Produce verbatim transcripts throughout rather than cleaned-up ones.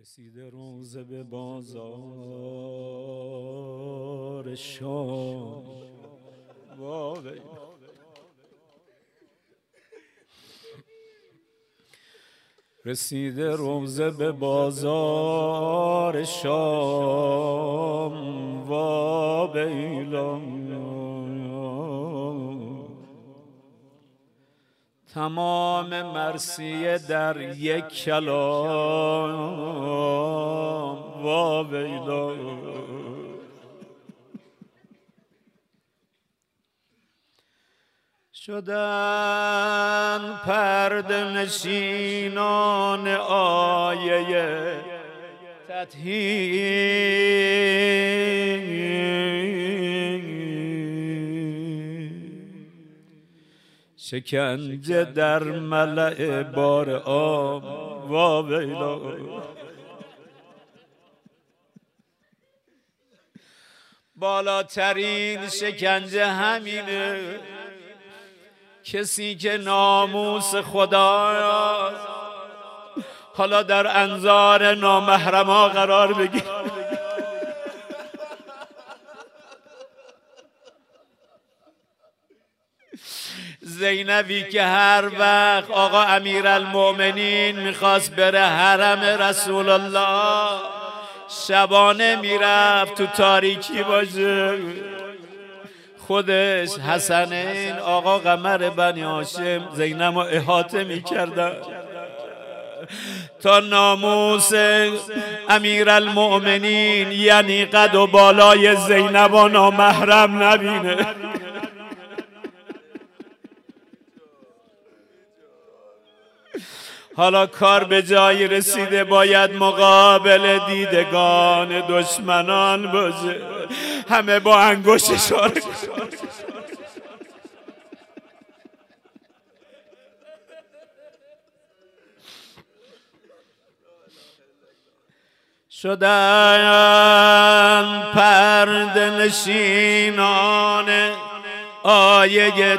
رسیده روزه به بازار شام وای رسیده روزه به بازار شام وا بیلا تمام مرثیه در یک کلام وا ویلا شدن پرده نشینان آیه تطهیر شکنجه در ملأ بار عام وا ویلا بالاترین شکنجه همینه، کسی که ناموس خداست حالا در انظار نامحرما قرار بگیر. زینبی که هر وقت آقا امیرالمؤمنین میخواست بره حرم رسول الله شبانه میرفت تو تاریکی باشه، خودش حسنین آقا قمر بنی هاشم زینب رو احاطه میکردن تا ناموس امیرالمؤمنین یعنی قد و بالای زینب و نامحرم نبینه. حالا کار به جایی رسیده باید مقابل دیدگان دشمنان باشه، همه با انگشت اشاره شدن پرده نشینان آیه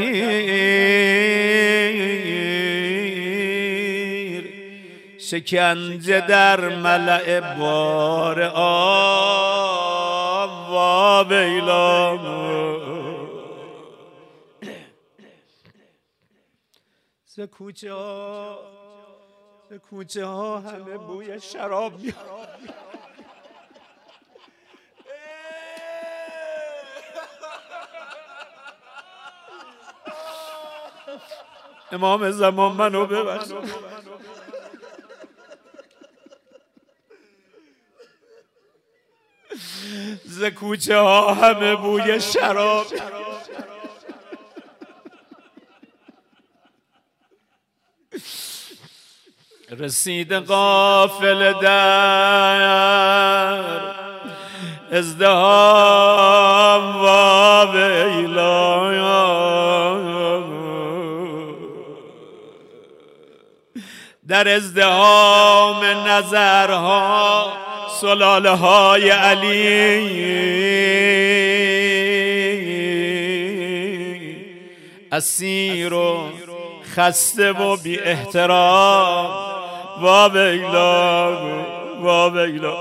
تطهیر شکنجه در ملأ بار عام وا ویلا ز کوچه ها ز کوچه ها همه بوی شراب میاد. امام زمان منو ببخش. ز کوچه ها همه بوی شراب، رسید قافله در ازدحام وا ویلا در ازدحام نظرها سلاله های علی اسیر و خسته و بی احترام وا ویلا وا ویلا.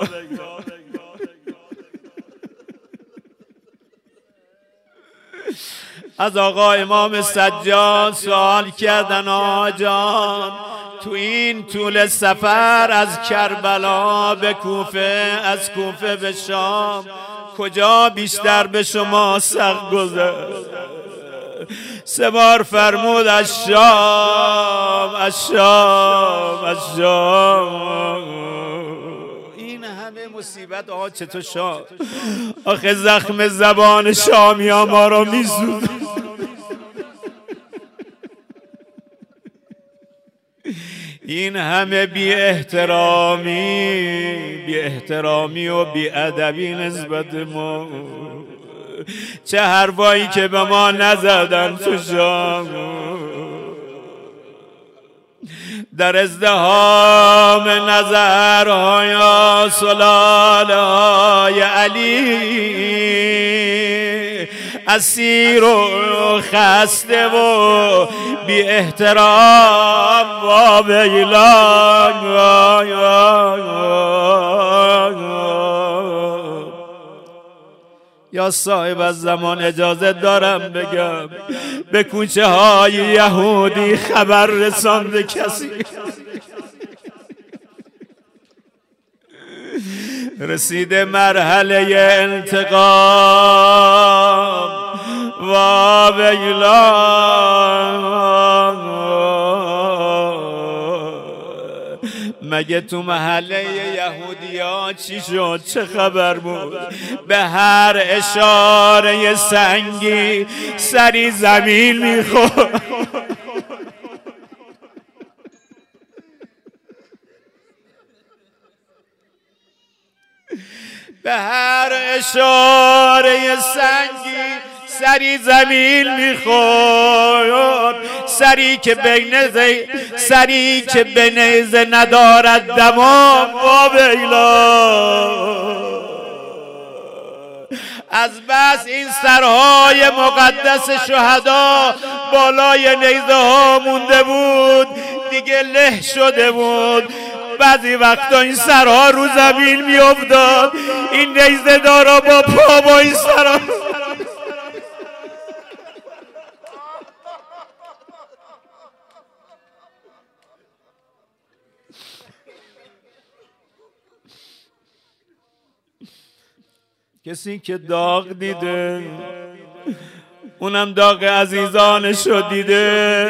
از آقا امام سجاد سوال کردن آقا جان تو این طول سفر از کربلا به کوفه از کوفه به شام کجا بیشتر به شما سخت گذشت؟ سه بار فرمود از شام از شام از شام. این همه مصیبت آقا چطور شام؟ آخه زخم زبان شامی ها ما رو میسوزه. این همه بی احترامی بی احترامی و بی ادبی نسبت ما، چه حرفایی که به ما نزدن تو شام. در ازدحام نظرهای سلاله های علی اسیر و خسته و بی احترام و ویلان. یا صاحب از زمان اجازه دارم بگم به کوچه های یهودی خبر رسانده کسی رسیده مرحله انتقام و ویلان. مگه تو محله یهودی ها چی شد؟ چه خبر بود؟ به هر اشاره سنگی سری زمین میخورد. به هر اشاره سنگی سری زمین میخورد. سری که بین سری که به نیزه ندارد دمام و ویلا. از بس این سرهای مقدس شهدا بالای نیزه ها مونده بود دیگه له شده بود. بعضی وقتا این سرها رو زمین می افتاد. این نیزه دارا با پا با این سرها کسی که داغ دیده اونم داغ عزیزانشو دیده.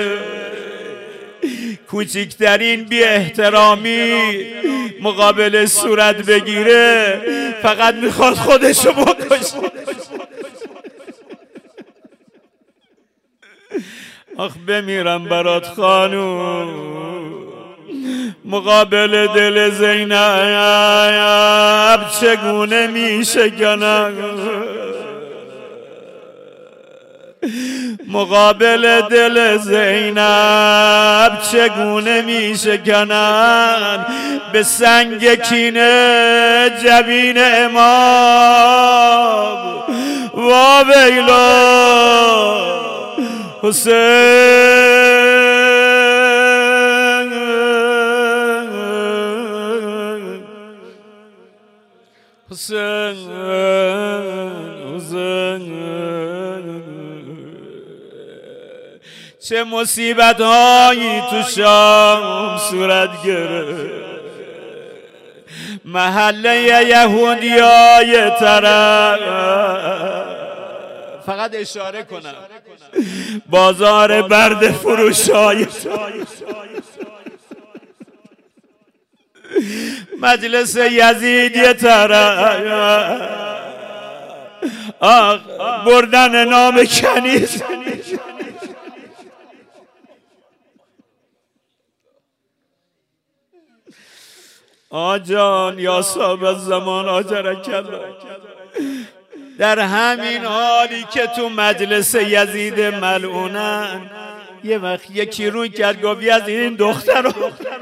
کوچکترین بی احترامی مقابل صورت بگیره فقط میخواد خودشو بکشه. آخ بمیرم برات خانوم مقابل دل زینب چگونه میشه کنم؟ مقابل دل زینب چگونه میشه کنن؟ به سنگ کینه جبین امام و ویلا حسین. حسین حسین چه مصیبت هایی تو شام صورت گرفت. محله یهودی های طرف فقط اشاره کنم بازار برد فروش های مجلس یزید یه طرف آخ بردن نام کنیز. آجان یا صاحب الزمان آجرک الله. در همین حالی که تو مجلس یزید ملعونن یه وقت یکی روی کرد گفت یزید این دختر رو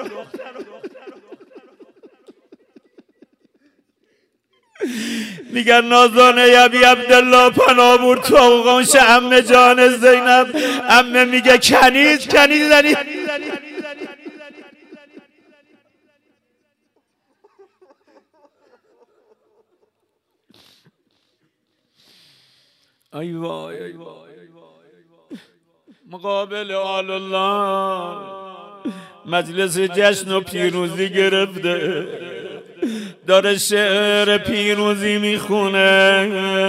میگن نازانه ابی عبدالله پناه برد تو آغانش عمه جان زینب. عمه میگه کنیز کنیز زنی. ای وای ای وای مقابل آل الله مجلس جشن و پیروزی گرفته داره شعر پیروزی میخونه.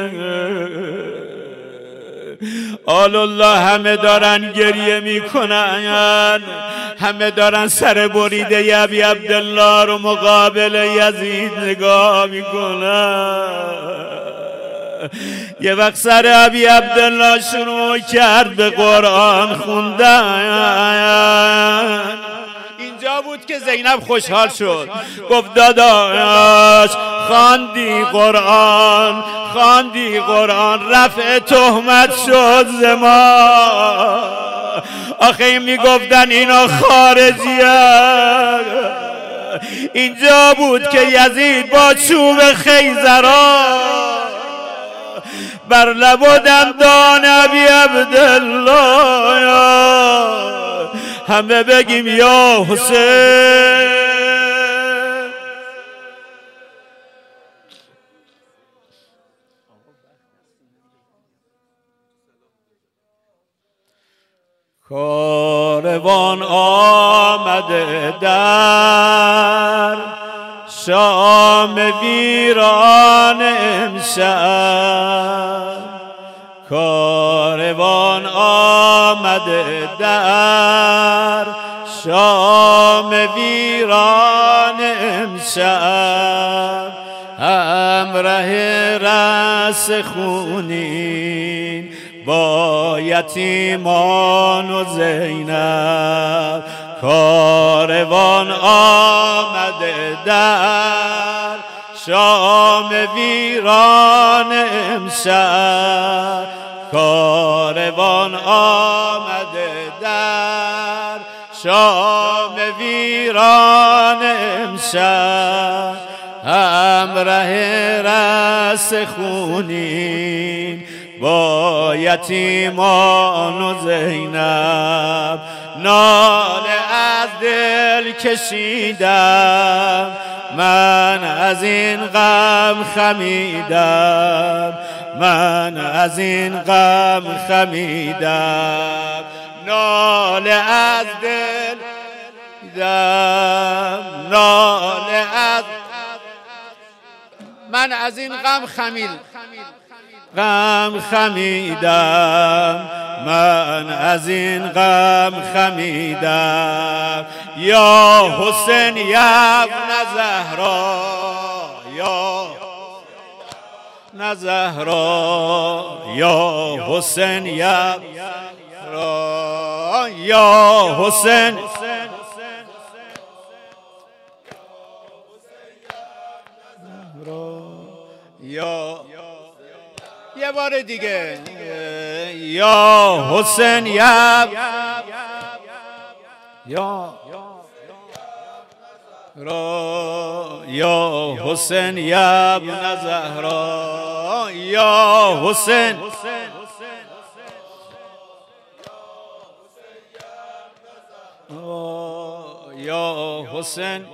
آل الله همه دارن گریه میکنن همه دارن سر بریده ابی عبدالله رو مقابل یزید نگاه میکنن. یه وقت سر ابی عبدالله شروع کرد به قرآن خوندن. اینجا بود که زینب خوشحال شد گفت داداش خواندی قرآن خواندی قرآن رفع تهمت شد زما. آخه میگفتن اینا خارجی هست. اینجا بود که یزید با چوب خیزران بر لب و دندان ابی عبدالله همه بگیم یا حسین. کاروان آمده در شام ویران امشب، کاروان آمده در شام ویران امشب، همراه رس خونین با یتیمان و زینب، کاروان آمده در شام ویران امشب، کاروان آمده در شام ویران امشب، همراه رس خونین با یتیمان و زینب، ناله از دل کشیدم من از این غم خمیدم، من از این غم خمیدم، ناله از دل دیدم، ناله از من از این غم خمید غم خمیدم، من از این غم خمیدم، یا حسین یا ابن زهرا، یا زهرا، یا حسین یا یا حسین، یا یه بار دیگه، یا حسین یا یا یا حسین یا ابن زهرا، یا حسین، یا حسین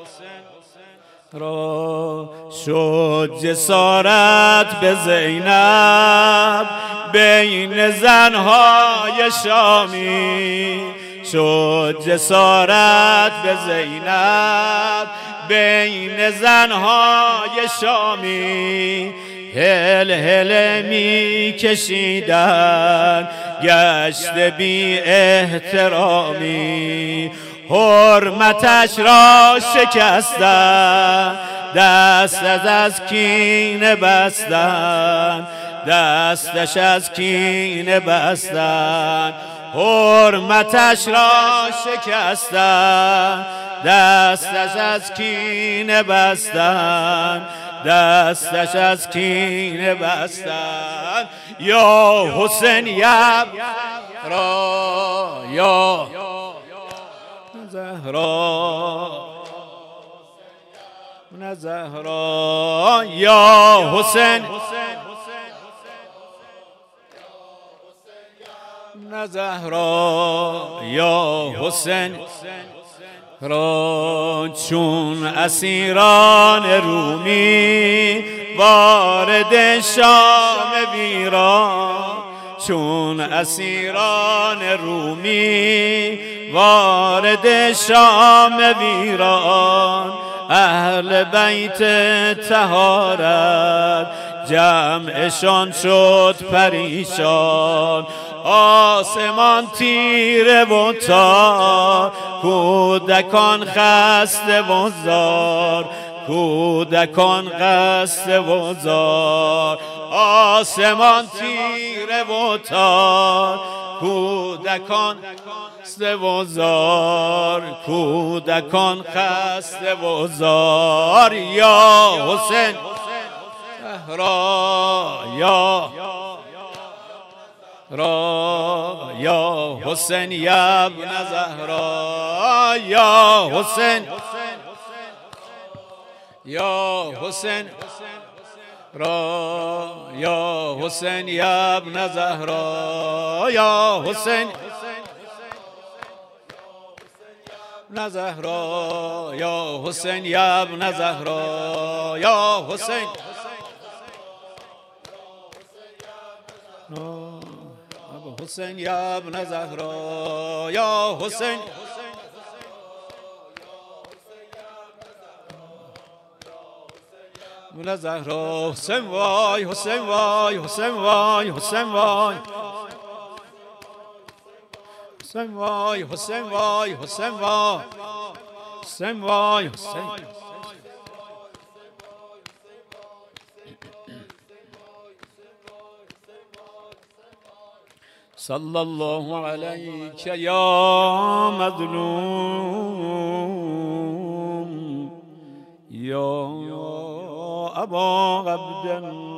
را شد جسارت به زینب بین زنهای شامی، شد جسارت به زینب بین زنهای شامی، هل هل می کشیدن گشت بی احترامی، حرمتش را شکستن دستش از کینه بستن، دستش از کینه بستن، حرمتش را شکستن دستش از کینه بستن، دستش از کینه بستن، یا حسین یا را، یا زهرا، نه زهرا، یا حسین، نه زهرا، یا حسین را چون اسیران رومی وارد شام ویران، چون اسیران رومی وارد شام ویران، اهل بیت طهارت جمعشان شد پریشان، آسمان تیره و تار، کودکان خسته و زار، کودکان خسته و زار، آسمان تیره و تار، کودکان خسته و زار، کودکان خسته و زار، یا حسین زهرا، یا را، یا حسین یا ابن زهرا، یا حسین، یا حسین را یا حسین یا ابن زهرا یا حسین ابن زهرا یا حسین یا ابن زهرا یا حسین حسین یا ابن زهرا یا حسین ابن زهرا حسین وای حسین وای حسین وای حسین وای حسین وای حسین وای حسین وای حسین وای حسین صلی الله علیک یا مظلوم یا ابا عبد